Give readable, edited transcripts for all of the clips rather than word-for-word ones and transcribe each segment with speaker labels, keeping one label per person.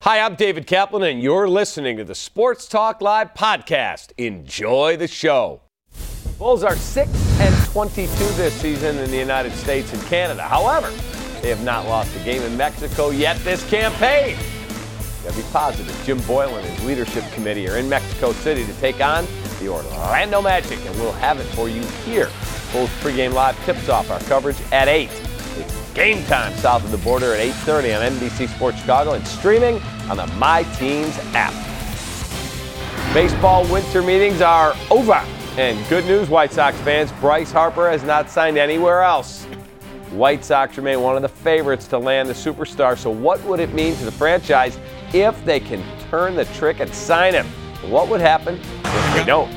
Speaker 1: Hi, I'm David Kaplan, and you're listening to the Sports Talk Live podcast. Enjoy the show. Bulls are 6-22 this season in the United States and Canada. However, they have not lost a game in Mexico yet this campaign. Gotta be positive. Jim Boyle and his leadership committee are in Mexico City to take on the Orlando Magic, and we'll have it for you here. Bulls pregame live tips off our coverage at 8. It's game time south of the border at 8:30 on NBC Sports Chicago and streaming on the My Teams app. Baseball winter meetings are over. And good news, White Sox fans, Bryce Harper has not signed anywhere else. White Sox remain one of the favorites to land the superstar, so what would it mean to the franchise if they can turn the trick and sign him? What would happen if they don't?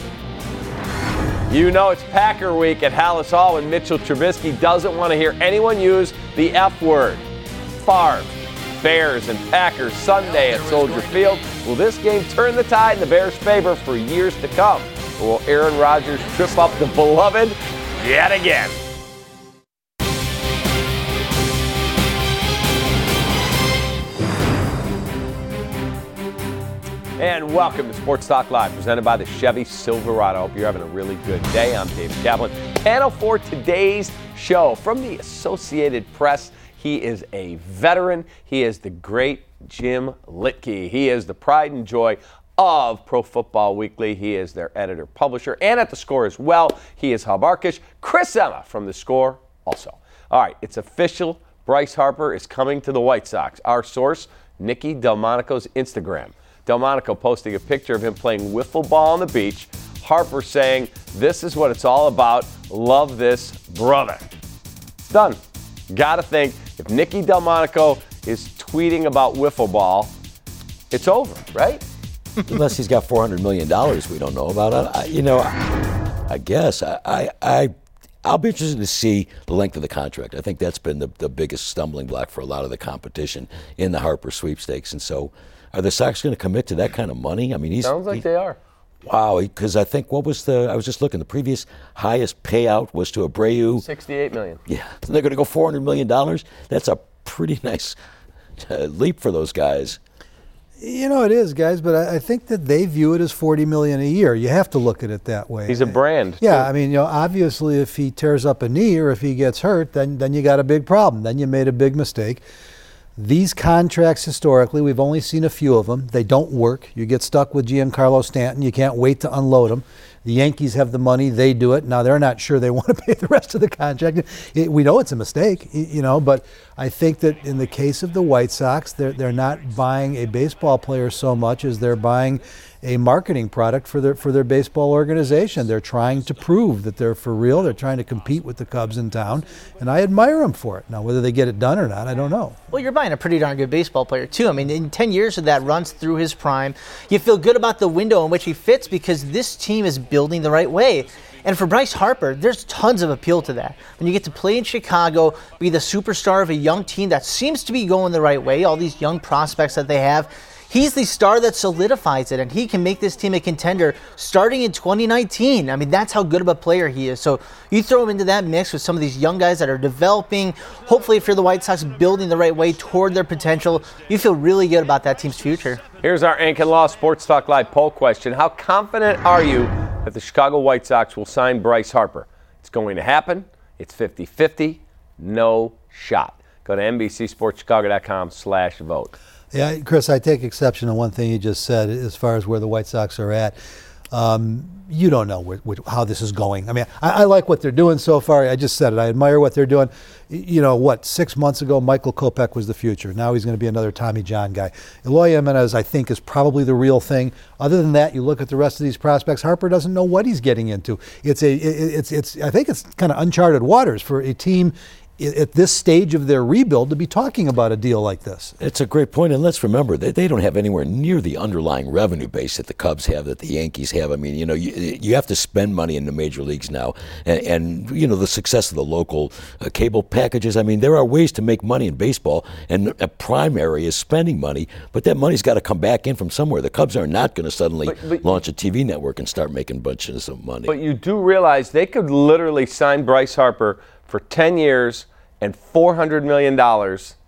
Speaker 1: You know it's Packer week at Hallis Hall when Mitchell Trubisky doesn't want to hear anyone use the F word. Favre, Bears, and Packers Sunday at Soldier Field. Will this game turn the tide in the Bears' favor for years to come? Or will Aaron Rodgers trip up the beloved yet again? And welcome to Sports Talk Live, presented by the Chevy Silverado. I hope you're having a really good day. I'm David Kaplan. Panel for today's show from the Associated Press. He is a veteran. He is the great Jim Litke. He is the pride and joy of Pro Football Weekly. He is their editor-publisher, and at The Score as well. He is Hub Arkush. Chris Emma from The Score also. All right, it's official. Bryce Harper is coming to the White Sox. Our source, Nicky Delmonico's Instagram. Delmonico posting a picture of him playing wiffle ball on the beach. Harper saying, "This is what it's all about. Love this, brother." It's done. Gotta think, if Nicky Delmonico is tweeting about wiffle ball, it's over, right?
Speaker 2: Unless he's got $400 million we don't know about. I guess. I'll be interested to see the length of the contract. I think that's been the biggest stumbling block for a lot of the competition in the Harper sweepstakes. And so are the Sox going to commit to that kind of money? I mean,
Speaker 1: Sounds like they are.
Speaker 2: Wow, because I think I was just looking, the previous highest payout was to Abreu.
Speaker 1: $68 million.
Speaker 2: Yeah, so they're going to go $400 million. That's a pretty nice leap for those guys.
Speaker 3: You know, it is, guys, but I think that they view it as $40 million a year. You have to look at it that way.
Speaker 1: He's a brand.
Speaker 3: Yeah,
Speaker 1: too.
Speaker 3: I mean, obviously if he tears up a knee or if he gets hurt, then you got a big problem. Then you made a big mistake. These contracts, historically, we've only seen a few of them. They don't work. You get stuck with Giancarlo Stanton. You can't wait to unload them. The Yankees have the money. They do it. Now, they're not sure they want to pay the rest of the contract. We know it's a mistake, but I think that in the case of the White Sox, they're not buying a baseball player so much as they're buying a marketing product for their baseball organization. They're trying to prove that they're for real. They're trying to compete with the Cubs in town, and I admire them for it. Now, whether they get it done or not, I don't know.
Speaker 4: Well, you're buying a pretty darn good baseball player, too. I mean, in 10 years of that runs through his prime, you feel good about the window in which he fits because this team is building the right way. And for Bryce Harper, there's tons of appeal to that. When you get to play in Chicago, be the superstar of a young team that seems to be going the right way, all these young prospects that they have, he's the star that solidifies it, and he can make this team a contender starting in 2019. I mean, that's how good of a player he is. So you throw him into that mix with some of these young guys that are developing, hopefully if you're the White Sox, building the right way toward their potential, you feel really good about that team's future.
Speaker 1: Here's our Ank and Law Sports Talk Live poll question. How confident are you that the Chicago White Sox will sign Bryce Harper? It's going to happen. It's 50-50. No shot. Go to NBCSportsChicago.com/vote.
Speaker 3: Yeah, Chris, I take exception to one thing you just said as far as where the White Sox are at. You don't know how this is going. I mean, I like what they're doing so far. I just said it. I admire what they're doing. 6 months ago, Michael Kopech was the future. Now he's going to be another Tommy John guy. Eloy Jimenez, I think, is probably the real thing. Other than that, you look at the rest of these prospects, Harper doesn't know what he's getting into. I think it's kind of uncharted waters for a team at this stage of their rebuild to be talking about a deal like this.
Speaker 2: It's a great point, and let's remember they don't have anywhere near the underlying revenue base that the Cubs have, that the Yankees have. I mean, you have to spend money in the major leagues now, and the success of the local cable packages. I mean, there are ways to make money in baseball, and a primary is spending money, but that money's got to come back in from somewhere. The Cubs are not going to suddenly launch a TV network and start making bunches of money.
Speaker 1: But you do realize they could literally sign Bryce Harper for 10 years and $400 million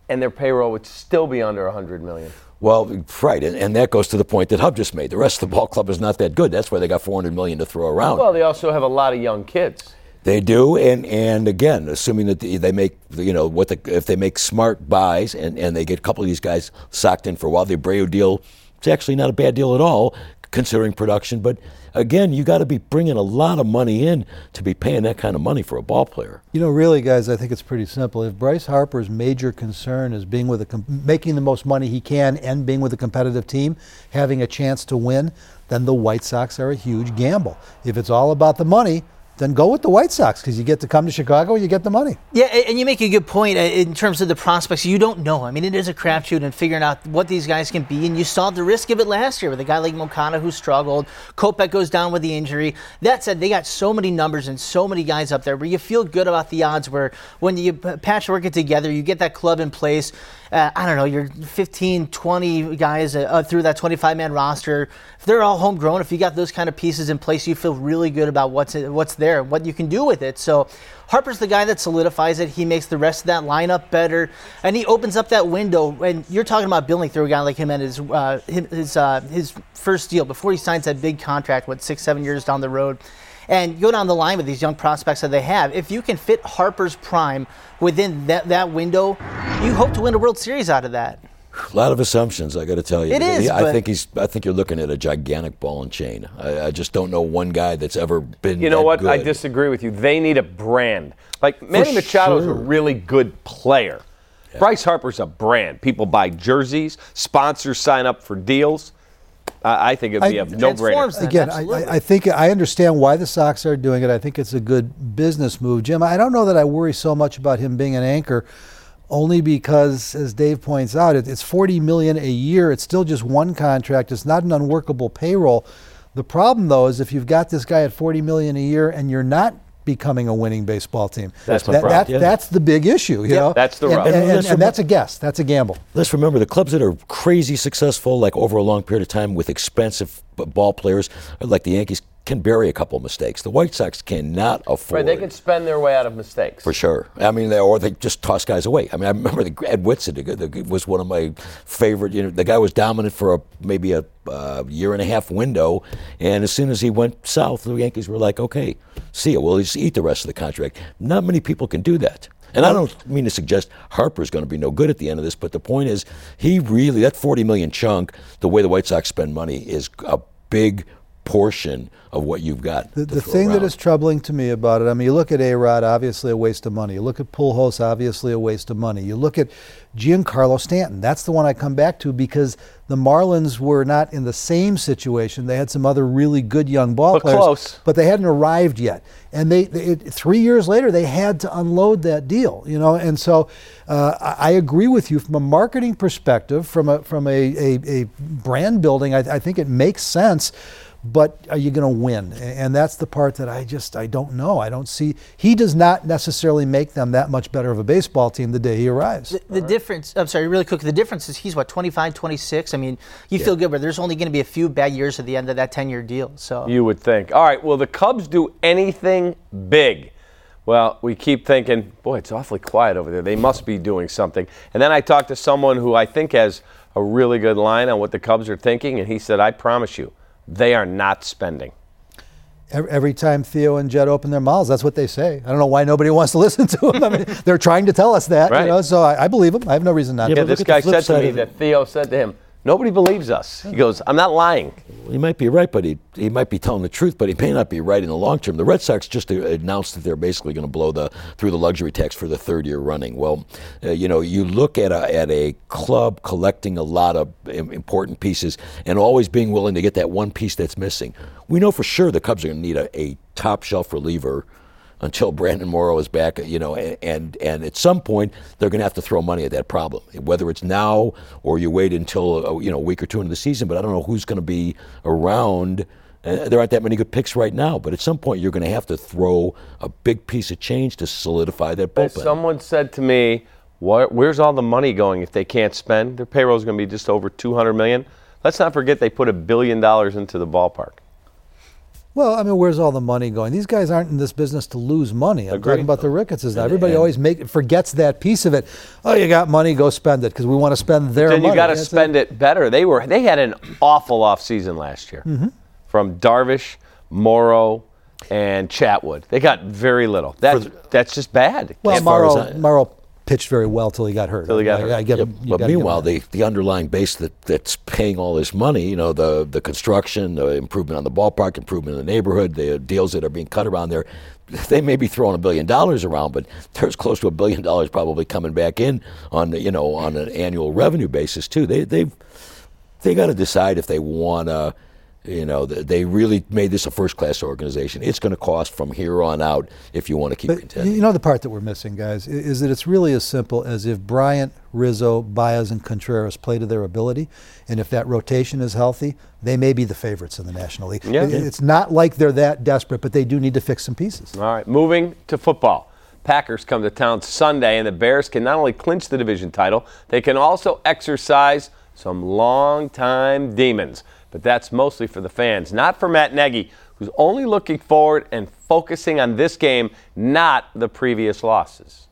Speaker 1: and their payroll would still be under $100 million.
Speaker 2: Well, right, and that goes to the point that Hub just made. The rest of the ball club is not that good. That's why they got $400 million to throw around.
Speaker 1: Well, they also have a lot of young kids.
Speaker 2: They do, and again, assuming that they make, if they make smart buys and they get a couple of these guys socked in for a while, the Abreu deal, it's actually not a bad deal at all, considering production. But again, you got to be bringing a lot of money in to be paying that kind of money for a ball player.
Speaker 3: Really, guys, I think it's pretty simple. If Bryce Harper's major concern is being with making the most money he can and being with a competitive team, having a chance to win, then the White Sox are a huge gamble. If it's all about the money, then go with the White Sox, because you get to come to Chicago, you get the money.
Speaker 4: Yeah, and you make a good point in terms of the prospects. You don't know. I mean, it is a crapshoot and figuring out what these guys can be, and you saw the risk of it last year with a guy like Moncada who struggled. Kopech goes down with the injury. That said, they got so many numbers and so many guys up there where you feel good about the odds where when you patchwork it together, you get that club in place. I don't know, you're 15, 20 guys through that 25-man roster. If they're all homegrown, if you got those kind of pieces in place, you feel really good about what's there and what you can do with it. So Harper's the guy that solidifies it. He makes the rest of that lineup better, and he opens up that window. And you're talking about building through a guy like him and his first deal before he signs that big contract, 6-7 years down the road. And go down the line with these young prospects that they have. If you can fit Harper's prime within that window, you hope to win a World Series out of that.
Speaker 2: A lot of assumptions, I got to tell you.
Speaker 4: It is.
Speaker 2: I think you're looking at a gigantic ball and chain. I just don't know one guy that's ever been.
Speaker 1: You know what?
Speaker 2: Good.
Speaker 1: I disagree with you. They need a brand. Like Manny Machado's a really good player. Yeah. Bryce Harper's a brand. People buy jerseys. Sponsors sign up for deals. I think it'd be a no-brainer.
Speaker 3: Again, I think I understand why the Sox are doing it. I think it's a good business move. Jim, I don't know that I worry so much about him being an anchor, only because, as Dave points out, it's $40 million a year. It's still just one contract. It's not an unworkable payroll. The problem, though, is if you've got this guy at $40 million a year and you're not becoming a winning baseball team.
Speaker 1: That's
Speaker 3: the big issue, you know?
Speaker 1: That's the rub.
Speaker 3: And that's a guess. That's a gamble.
Speaker 2: Let's remember the clubs that are crazy successful, like over a long period of time with expensive ball players, like the Yankees, can bury a couple of mistakes. The White Sox cannot afford.
Speaker 1: Right, they can spend their way out of mistakes.
Speaker 2: For sure. I mean, or they just toss guys away. I mean, I remember Ed Whitson was one of my favorite. The guy was dominant for maybe a year and a half window, and as soon as he went south, the Yankees were like, okay, see ya. We'll just eat the rest of the contract. Not many people can do that. And I don't mean to suggest Harper's going to be no good at the end of this, but the point is, that $40 million chunk, the way the White Sox spend money, is a big portion of what you've got.
Speaker 3: The thing that is troubling to me about it, I mean, you look at A-Rod, obviously a waste of money. You look at Pujols, obviously a waste of money. You look at Giancarlo Stanton. That's the one I come back to because the Marlins were not in the same situation. They had some other really good young ball players,
Speaker 1: close.
Speaker 3: But they hadn't arrived yet. And 3 years later, they had to unload that deal, you know. And so I agree with you from a marketing perspective, from a brand building. I think it makes sense. But are you going to win? And that's the part that I don't know. I don't see. He does not necessarily make them that much better of a baseball team the day he arrives.
Speaker 4: The difference, I'm sorry, really quick, the difference is he's 25, 26? I mean, you feel good, but there's only going to be a few bad years at the end of that 10-year deal. So
Speaker 1: you would think. All right, will the Cubs do anything big? Well, we keep thinking, boy, it's awfully quiet over there. They must be doing something. And then I talked to someone who I think has a really good line on what the Cubs are thinking, and he said, I promise you, they are not spending.
Speaker 3: Every time Theo and Jed open their mouths, that's what they say. I don't know why nobody wants to listen to them. I mean, they're trying to tell us that,
Speaker 1: right.
Speaker 3: You know, so I believe them. I have no reason not to.
Speaker 1: Yeah, this guy said to me that Theo said to him, nobody believes us. He goes, I'm not lying.
Speaker 2: He might be right, but he might be telling the truth, but he may not be right in the long term. The Red Sox just announced that they're basically going to blow through the luxury tax for the third year running. Well, you look at a club collecting a lot of important pieces and always being willing to get that one piece that's missing. We know for sure the Cubs are going to need a top shelf reliever until Brandon Morrow is back, and at some point they're going to have to throw money at that problem, whether it's now or you wait until a week or two into the season. But I don't know who's going to be around. There aren't that many good picks right now, but at some point you're going to have to throw a big piece of change to solidify that bullpen.
Speaker 1: Someone said to me, where's all the money going if they can't spend? Their payroll is going to be just over $200 million. Let's not forget they put $1 billion into the ballpark.
Speaker 3: Well, I mean, where's all the money going? These guys aren't in this business to lose money. I'm
Speaker 1: Agreed.
Speaker 3: talking about the Ricketts. Everybody always forgets that piece of it. Oh, you got money, go spend it, because we want to spend their money.
Speaker 1: Then you got to spend it better. They had an awful off season last year. From Darvish, Morrow, and Chatwood. They got very little. That's just bad.
Speaker 3: Well, Morrow pitched very well till he got hurt.
Speaker 2: But meanwhile, the underlying base that's paying all this money, the construction, the improvement on the ballpark, improvement in the neighborhood, the deals that are being cut around there, they may be throwing $1 billion around, but there's close to $1 billion probably coming back in on an annual revenue basis too. They got to decide if they want to. They really made this a first-class organization. It's going to cost from here on out if you want to keep contending.
Speaker 3: The part that we're missing, guys, is that it's really as simple as if Bryant, Rizzo, Baez, and Contreras play to their ability, and if that rotation is healthy, they may be the favorites in the National League.
Speaker 1: Yeah.
Speaker 3: It's not like they're that desperate, but they do need to fix some pieces.
Speaker 1: All right, moving to football. Packers come to town Sunday, and the Bears can not only clinch the division title, they can also exercise some long-time demons. But that's mostly for the fans, not for Matt Nagy, who's only looking forward and focusing on this game, not the previous losses.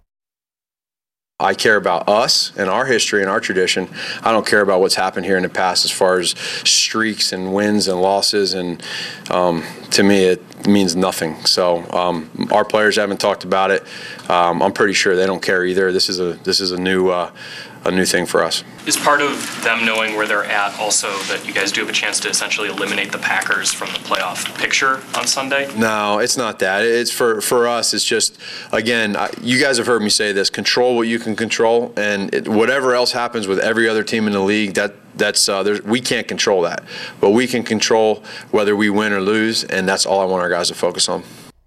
Speaker 5: I care about us and our history and our tradition. I don't care about what's happened here in the past as far as streaks and wins and losses. And to me, it means nothing. So our players haven't talked about it. I'm pretty sure they don't care either. This is a new thing for us.
Speaker 6: Is part of them knowing where they're at also that you guys do have a chance to essentially eliminate the Packers from the playoff picture on Sunday?
Speaker 5: No, it's not that. It's for us, it's just, again, you guys have heard me say this, control what you can control, and whatever else happens with every other team in the league, we can't control that. But we can control whether we win or lose, and that's all I want our guys to focus on.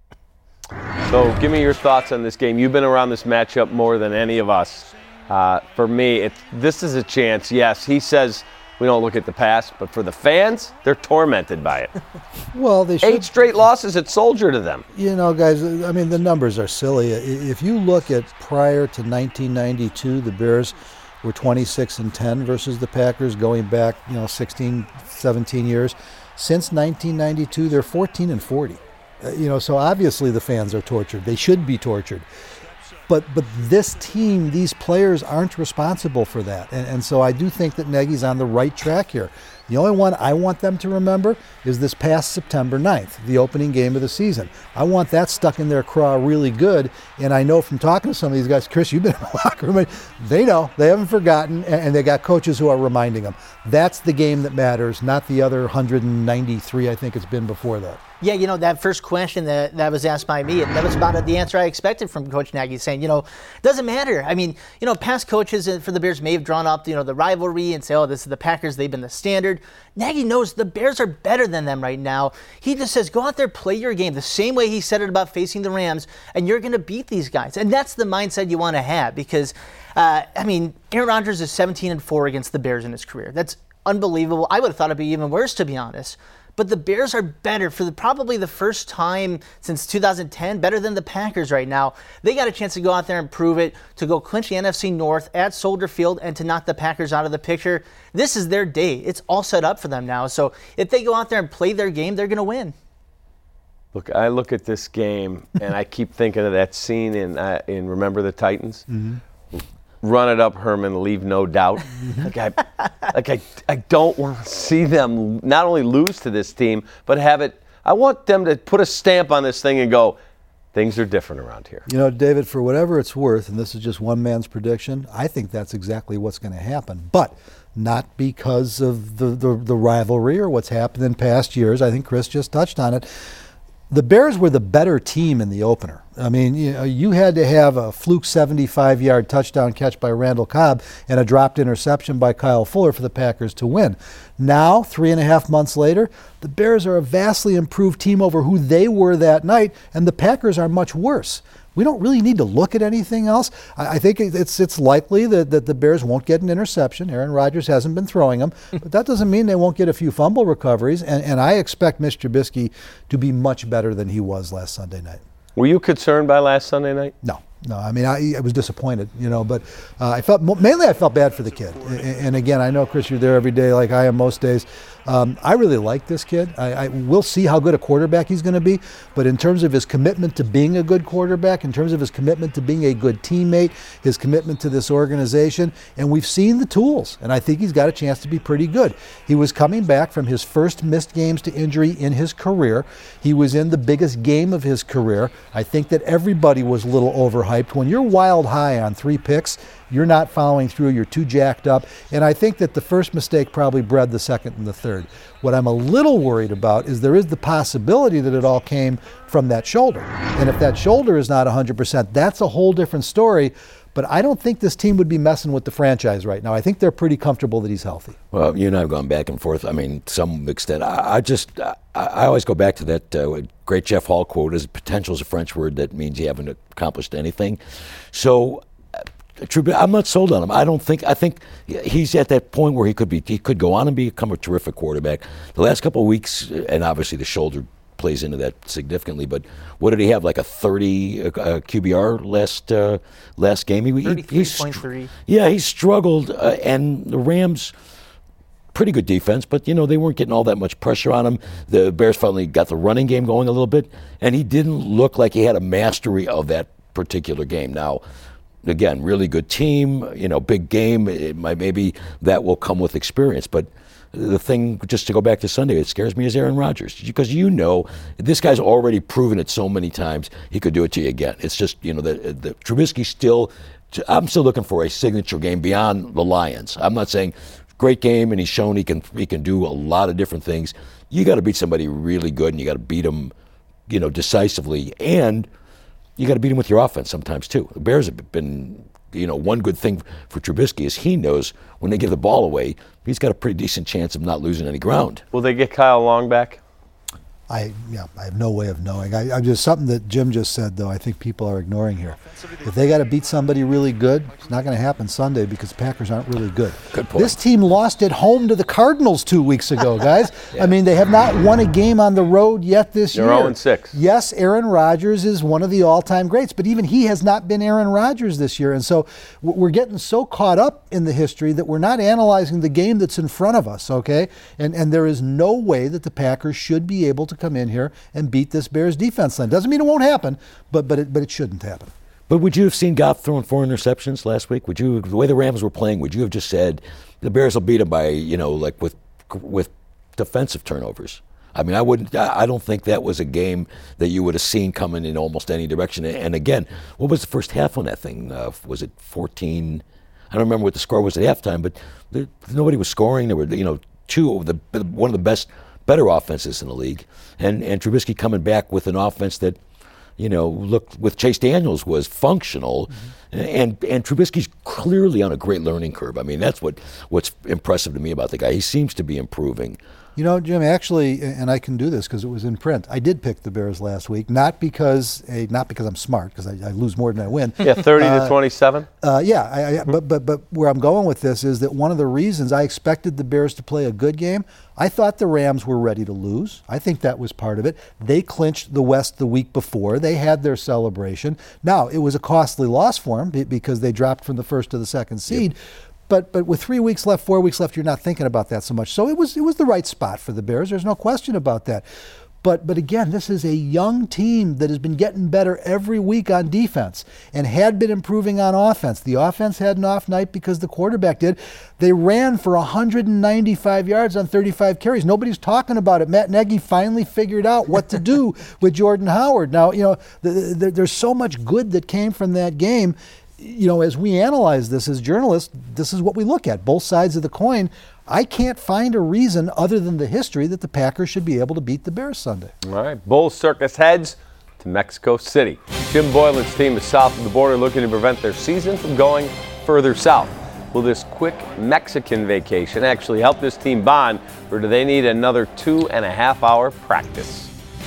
Speaker 1: So give me your thoughts on this game. You've been around this matchup more than any of us. For me, this is a chance. Yes, he says we don't look at the past, but for the fans, they're tormented by it.
Speaker 3: Well, they should.
Speaker 1: 8 straight losses at Soldier to them.
Speaker 3: Guys, I mean, the numbers are silly. If you look at prior to 1992, the Bears were 26-10 versus the Packers going back, 16, 17 years. Since 1992, they're 14-40. So obviously the fans are tortured. They should be tortured. But this team, these players aren't responsible for that. And so I do think that Nagy's on the right track here. The only one I want them to remember is this past September 9th, the opening game of the season. I want that stuck in their craw really good. And I know from talking to some of these guys, Chris, you've been in the locker room, they know, they haven't forgotten, and they got coaches who are reminding them. That's the game that matters, not the other 193 I think it's been before that.
Speaker 4: Yeah, that first question that was asked by me, and that was about the answer I expected from Coach Nagy, saying, it doesn't matter. I mean, past coaches for the Bears may have drawn up, the rivalry and say, oh, this is the Packers, they've been the standard. Nagy knows the Bears are better than them right now. He just says, go out there, play your game the same way he said it about facing the Rams, and you're going to beat these guys. And that's the mindset you want to have because, Aaron Rodgers is 17-4 against the Bears in his career. That's unbelievable. I would have thought it'd be even worse, to be honest. But the Bears are better for probably the first time since 2010, better than the Packers right now. They got a chance to go out there and prove it, to go clinch the NFC North at Soldier Field and to knock the Packers out of the picture. This is their day. It's all set up for them now. So if they go out there and play their game, they're going to win.
Speaker 1: Look, I look at this game and I keep thinking of that scene in Remember the Titans. Mm-hmm. Run it up, Herman, leave no doubt. I don't want to see them not only lose to this team, but I want them to put a stamp on this thing and go, things are different around here.
Speaker 3: David, for whatever it's worth, and this is just one man's prediction, I think that's exactly what's going to happen. But not because of the rivalry or what's happened in past years. I think Chris just touched on it. The Bears were the better team in the opener. I mean, you had to have a fluke 75-yard touchdown catch by Randall Cobb and a dropped interception by Kyle Fuller for the Packers to win. Now, 3.5 months later, the Bears are a vastly improved team over who they were that night, and the Packers are much worse. We don't really need to look at anything else. I think it's likely that the Bears won't get an interception. Aaron Rodgers hasn't been throwing them, but that doesn't mean they won't get a few fumble recoveries, and I expect Mitch Trubisky to be much better than he was last Sunday night.
Speaker 1: Were you concerned by last Sunday night?
Speaker 3: No. I mean, I was disappointed, but I felt bad for the kid. And again, I know, Chris, you're there every day like I am most days. I really like this kid. We'll see how good a quarterback he's going to be, but in terms of his commitment to being a good quarterback, in terms of his commitment to being a good teammate, his commitment to this organization, and we've seen the tools, and I think he's got a chance to be pretty good. He was coming back from his first missed games to injury in his career. He was in the biggest game of his career. I think that everybody was a little overhyped. When you're wild high on 3 picks, you're not following through, you're too jacked up, and I think that the first mistake probably bred the second and the third. What I'm a little worried about is there is the possibility that it all came from that shoulder, and if that shoulder is not 100%, that's a whole different story. But I don't think this team would be messing with the franchise right now. I think they're pretty comfortable that he's healthy.
Speaker 2: Well, you and I have gone back and forth. I mean, to some extent. I always go back to that great Jeff Hall quote, "Is potential is a French word that means you haven't accomplished anything." So I'm not sold on him. I think he's at that point where he could go on and become a terrific quarterback. The last couple of weeks, and obviously the shoulder plays into that significantly, but what did he have, like a 30 QBR last game?
Speaker 4: 33.3.
Speaker 2: Yeah, he struggled, and the Rams, pretty good defense, but they weren't getting all that much pressure on him. The Bears finally got the running game going a little bit, and he didn't look like he had a mastery of that particular game. Now, again, really good team, big game. Maybe that will come with experience, but the thing, just to go back to Sunday, it scares me is Aaron Rodgers, because this guy's already proven it so many times he could do it to you again. It's just the Trubisky I'm still looking for a signature game beyond the Lions. I'm not saying great game, and he's shown he can do a lot of different things. You got to beat somebody really good, and you got to beat them, decisively, and you got to beat him with your offense sometimes too. The Bears have been. One good thing for Trubisky is he knows when they give the ball away, he's got a pretty decent chance of not losing any ground.
Speaker 1: Will they get Kyle Long back?
Speaker 3: I have no way of knowing. I just something that Jim just said, though, I think people are ignoring here. If they got to beat somebody really good, it's not going to happen Sunday because the Packers aren't really good.
Speaker 2: Good point.
Speaker 3: This team lost at home to the Cardinals 2 weeks ago, guys. Yeah. I mean, they have not won a game on the road yet this year.
Speaker 1: They're 0-6.
Speaker 3: Yes, Aaron Rodgers is one of the all-time greats, but even he has not been Aaron Rodgers this year. And so we're getting so caught up in the history that we're not analyzing the game that's in front of us, okay? And there is no way that the Packers should be able to come in here and beat this Bears defense line. Doesn't mean it won't happen, but it shouldn't happen.
Speaker 2: But would you have seen Goff throwing 4 interceptions last week? Would you, the way the Rams were playing, would you have just said the Bears will beat them by, like with defensive turnovers? I mean, I don't think that was a game that you would have seen coming in almost any direction. And again, what was the first half on that thing? Was it 14? I don't remember what the score was at halftime, but nobody was scoring. There were, one of the better offenses in the league, and Trubisky coming back with an offense that, looked with Chase Daniels was functional, and Trubisky's clearly on a great learning curve. I mean, that's what's impressive to me about the guy. He seems to be improving.
Speaker 3: Jim, actually, and I can do this because it was in print, I did pick the Bears last week, not because I'm smart, because I lose more than I win.
Speaker 1: Yeah, 30-27?
Speaker 3: But where I'm going with this is that one of the reasons I expected the Bears to play a good game, I thought the Rams were ready to lose. I think that was part of it. They clinched the West the week before. They had their celebration. Now, it was a costly loss for them because they dropped from the first to the second seed. Yep. But with 3 weeks left, 4 weeks left, you're not thinking about that so much. So it was the right spot for the Bears. There's no question about that. But again, this is a young team that has been getting better every week on defense and had been improving on offense. The offense had an off night because the quarterback did. They ran for 195 yards on 35 carries. Nobody's talking about it. Matt Nagy finally figured out what to do with Jordan Howard. Now, there's so much good that came from that game. As we analyze this as journalists, this is what we look at, both sides of the coin. I can't find a reason other than the history that the Packers should be able to beat the Bears Sunday.
Speaker 1: All right, Bull Circus heads to Mexico City. Jim Boylan's team is south of the border looking to prevent their season from going further south. Will this quick Mexican vacation actually help this team bond, or do they need another 2.5-hour practice?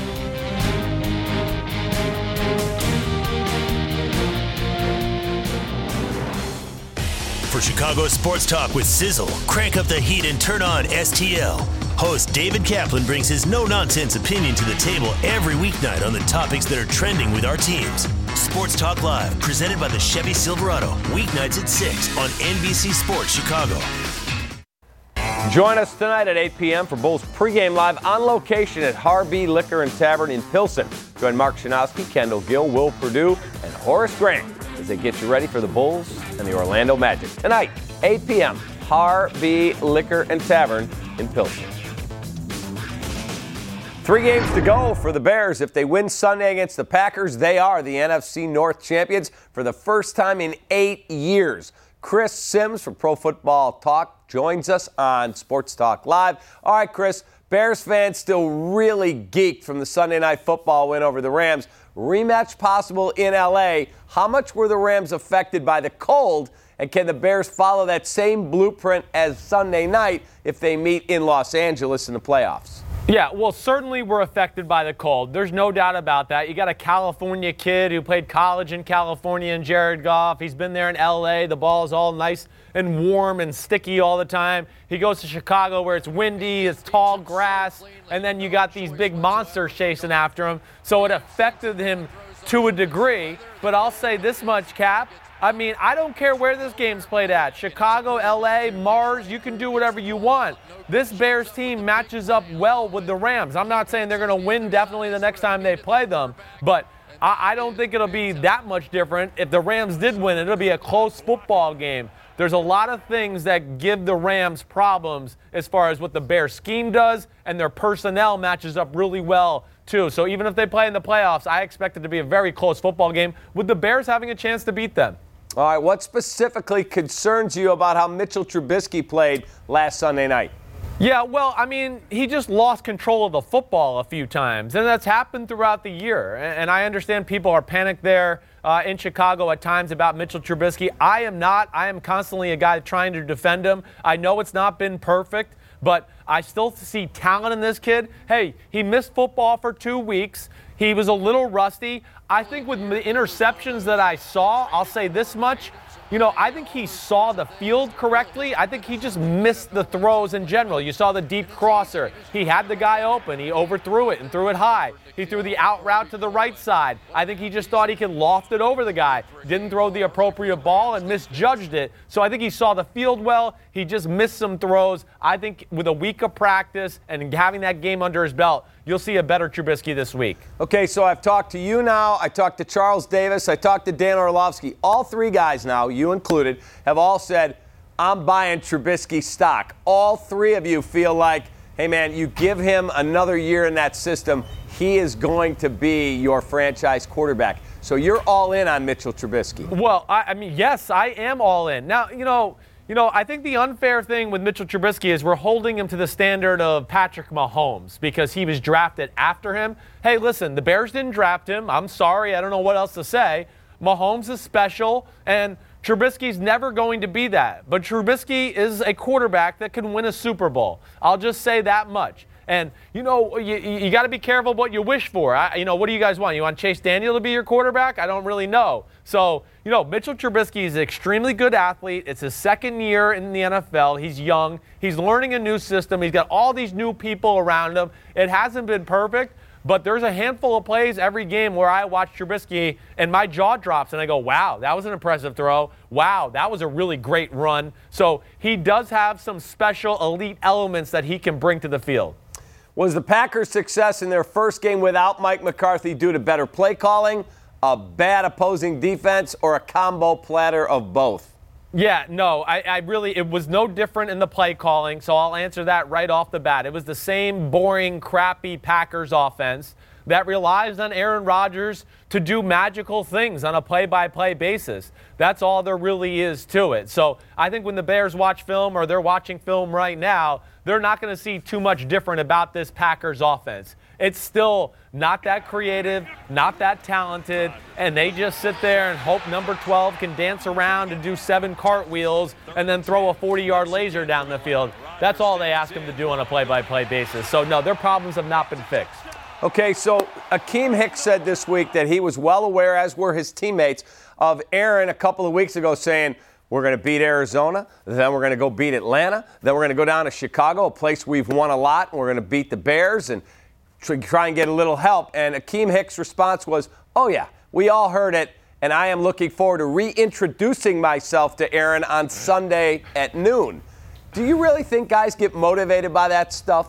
Speaker 7: For Chicago Sports Talk with Sizzle, crank up the heat and turn on STL. Host David Kaplan brings his no-nonsense opinion to the table every weeknight on the topics that are trending with our teams. Sports Talk Live, presented by the Chevy Silverado, weeknights at 6 on NBC Sports Chicago.
Speaker 1: Join us tonight at 8 p.m. for Bulls pregame live on location at Harvey Liquor and Tavern in Pilsen. Join Mark Shanowski, Kendall Gill, Will Perdue, and Horace Grant as they get you ready for the Bulls and the Orlando Magic. Tonight, 8 p.m., Harvey Liquor and Tavern in Pilsen. 3 games to go for the Bears. If they win Sunday against the Packers, they are the NFC North champions for the first time in 8 years. Chris Sims from Pro Football Talk joins us on Sports Talk Live. All right, Chris, Bears fans still really geeked from the Sunday Night Football win over the Rams. Rematch possible in L.A. How much were the Rams affected by the cold, and can the Bears follow that same blueprint as Sunday night if they meet in Los Angeles in the playoffs?
Speaker 8: Yeah, well, certainly we're affected by the cold. There's no doubt about that. You got a California kid who played college in California, and Jared Goff. He's been there in L.A. The ball's all nice and warm and sticky all the time. He goes to Chicago where it's windy, it's tall grass, and then you got these big monsters chasing after him. So it affected him to a degree. But I'll say this much, Cap. I mean, I don't care where this game's played at. Chicago, L.A., Mars, you can do whatever you want. This Bears team matches up well with the Rams. I'm not saying they're going to win definitely the next time they play them, but I don't think it'll be that much different. If the Rams did win, it'll be a close football game. There's a lot of things that give the Rams problems as far as what the Bears scheme does, and their personnel matches up really well too. So even if they play in the playoffs, I expect it to be a very close football game with the Bears having a chance to beat them.
Speaker 1: All right, what specifically concerns you about how Mitchell Trubisky played last Sunday night?
Speaker 8: Yeah, well, I mean, he just lost control of the football a few times, and that's happened throughout the year. And I understand people are panicked there in Chicago at times about Mitchell Trubisky. I am not. I am constantly a guy trying to defend him. I know it's not been perfect, but I still see talent in this kid. Hey, he missed football for 2 weeks. He was a little rusty. I think with the interceptions that I saw, I'll say this much. You know, I think he saw the field correctly. I think he just missed the throws in general. You saw the deep crosser. He had the guy open. He overthrew it and threw it high. He threw the out route to the right side. I think he just thought he could loft it over the guy. Didn't throw the appropriate ball and misjudged it. So I think he saw the field well. He just missed some throws. I think with a week of practice and having that game under his belt, you'll see a better Trubisky this week.
Speaker 1: Okay, so I've talked to you now. I talked to Charles Davis. I talked to Dan Orlovsky. All 3 guys now, you included, have all said, I'm buying Trubisky stock. All 3 of you feel like, hey, man, you give him another year in that system, he is going to be your franchise quarterback. So you're all in on Mitchell Trubisky.
Speaker 8: Well, I mean, yes, I am all in. Now, you know, I think the unfair thing with Mitchell Trubisky is we're holding him to the standard of Patrick Mahomes because he was drafted after him. Hey, listen, the Bears didn't draft him. I'm sorry. I don't know what else to say. Mahomes is special, and Trubisky's never going to be that. But Trubisky is a quarterback that can win a Super Bowl. I'll just say that much. And, you know, you got to be careful what you wish for. What do you guys want? You want Chase Daniel to be your quarterback? I don't really know. So, Mitchell Trubisky is an extremely good athlete. It's his 2nd year in the NFL. He's young. He's learning a new system. He's got all these new people around him. It hasn't been perfect, but there's a handful of plays every game where I watch Trubisky and my jaw drops and I go, wow, that was an impressive throw. Wow, that was a really great run. So he does have some special elite elements that he can bring to the field.
Speaker 1: Was the Packers' success in their first game without Mike McCarthy due to better play calling, a bad opposing defense, or a combo platter of both?
Speaker 8: Yeah, no, it was no different in the play calling, so I'll answer that right off the bat. It was the same boring, crappy Packers offense that relies on Aaron Rodgers to do magical things on a play-by-play basis. That's all there really is to it. So I think when the Bears watch film, or they're watching film right now, they're not going to see too much different about this Packers offense. It's still not that creative, not that talented, and they just sit there and hope number 12 can dance around and do 7 cartwheels and then throw a 40-yard laser down the field. That's all they ask him to do on a play-by-play basis. So, no, their problems have not been fixed.
Speaker 1: Okay, so Akeem Hicks said this week that he was well aware, as were his teammates, of Aaron a couple of weeks ago saying, we're going to beat Arizona, then we're going to go beat Atlanta, then we're going to go down to Chicago, a place we've won a lot, and we're going to beat the Bears and try and get a little help. And Akeem Hicks' response was, oh, yeah, we all heard it, and I am looking forward to reintroducing myself to Aaron on Sunday at noon. Do you really think guys get motivated by that stuff?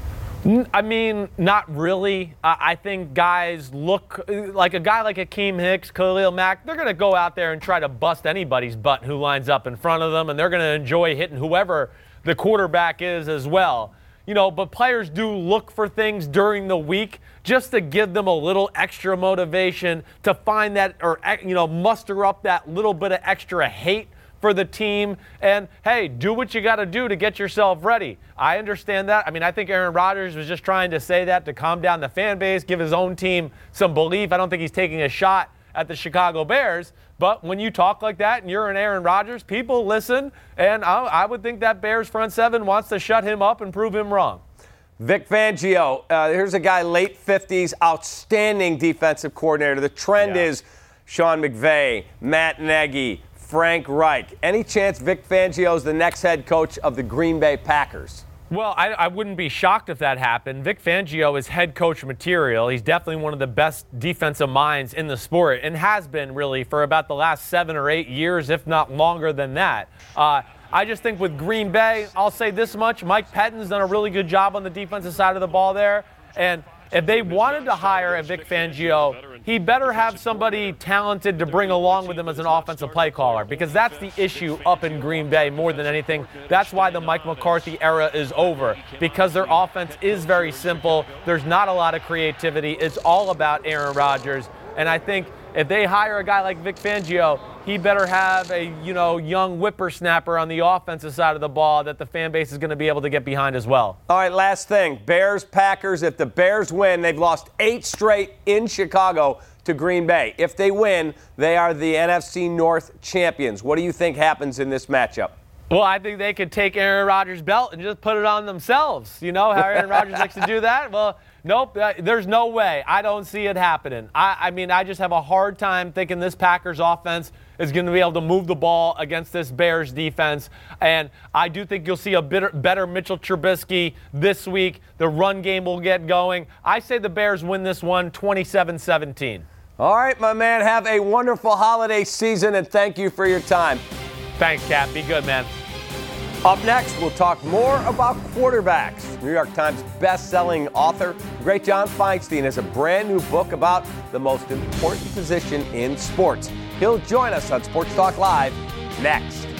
Speaker 8: I mean, not really. I think guys look like a guy like Akeem Hicks, Khalil Mack, they're going to go out there and try to bust anybody's butt who lines up in front of them, and they're going to enjoy hitting whoever the quarterback is as well. You know, but players do look for things during the week just to give them a little extra motivation to find that, or, you know, muster up that little bit of extra hate for the team. And, hey, do what you got to do to get yourself ready. I understand that. I mean, I think Aaron Rodgers was just trying to say that to calm down the fan base, give his own team some belief. I don't think he's taking a shot at the Chicago Bears. But when you talk like that and you're an Aaron Rodgers, people listen. And I would think that Bears front seven wants to shut him up and prove him wrong.
Speaker 1: Vic Fangio, here's a guy, late 50s, outstanding defensive coordinator. The trend is Sean McVay, Matt Nagy, Frank Reich. Any chance Vic Fangio is the next head coach of the Green Bay Packers?
Speaker 8: Well, I wouldn't be shocked if that happened. Vic Fangio is head coach material. He's definitely one of the best defensive minds in the sport and has been really for about the last 7 or 8 years, if not longer than that. I just think with Green Bay, I'll say this much, Mike Pettine's done a really good job on the defensive side of the ball there. And if they wanted to hire a Vic Fangio, he better have somebody talented to bring along with him as an offensive play caller, because that's the issue up in Green Bay more than anything. That's why the Mike McCarthy era is over, because their offense is very simple. There's not a lot of creativity. It's all about Aaron Rodgers. And I think if they hire a guy like Vic Fangio, he better have a, you know, young whippersnapper on the offensive side of the ball that the fan base is going to be able to get behind as well.
Speaker 1: All right, last thing. Bears, Packers. If the Bears win, they've lost 8 straight in Chicago to Green Bay. If they win, they are the NFC North champions. What do you think happens in this matchup?
Speaker 8: Well, I think they could take Aaron Rodgers' belt and just put it on themselves. You know how Aaron Rodgers likes to do that? Well, nope, there's no way. I don't see it happening. I mean, I just have a hard time thinking this Packers offense is going to be able to move the ball against this Bears defense. And I do think you'll see a better Mitchell Trubisky this week. The run game will get going. I say the Bears win this one 27-17.
Speaker 1: All right, my man, have a wonderful holiday season, and thank you for your time.
Speaker 8: Thanks, Cap. Be good, man.
Speaker 1: Up next, we'll talk more about quarterbacks. New York Times best-selling author, the great John Feinstein, has a brand new book about the most important position in sports. He'll join us on Sports Talk Live next.